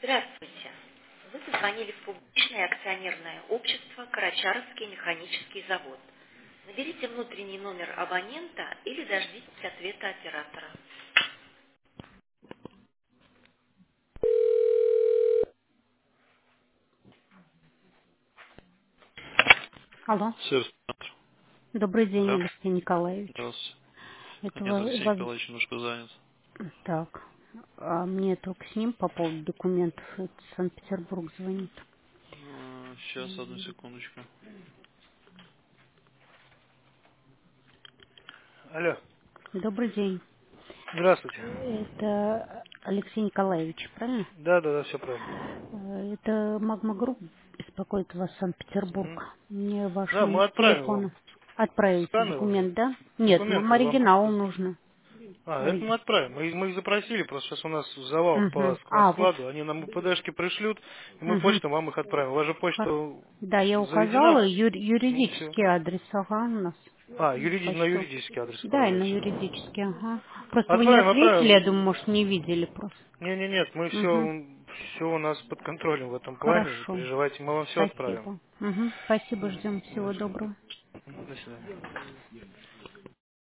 Здравствуйте. Вы позвонили в публичное акционерное общество «Карачаровский механический завод». Наберите внутренний номер абонента или дождитесь ответа оператора. Алло. Сервис-центр. Добрый день, Да, Алексей Николаевич. здравствуйте. Это Нет, Алексей вас... Николаевич немножко занят. Так. А мне только с ним по поводу документов. Это Санкт-Петербург звонит. Сейчас, одну секундочку. Алло, Добрый день. здравствуйте. Это Алексей Николаевич, правильно? Да, да, да, все правильно. Это Магма Групп беспокоит вас Мгм. Санкт-Петербург. Мне ваш Да, мы номер отправим вам телефона. Отправите сканы уже. документ, да? Нет, нам Документы вам. оригинал нужно. Это мы отправим. Мы их запросили, просто сейчас у нас завал по Угу. складу. Они нам ПДшки пришлют, и мы Угу. почту вам их отправим. У вас же почта Да, я указала заведена? Ну все. юридический адрес, ага, у нас. На Почту. юридический адрес Да, и на отправляете. юридический, ага. Просто вы не Отправим, ответили, я отправим. думаю, может, не видели просто. Нет, мы Угу. все у нас под контролем в этом плане, не Хорошо. переживайте, мы вам все отправим. Спасибо. Угу. Спасибо, Мгм. ждем. Всего доброго. До свидания.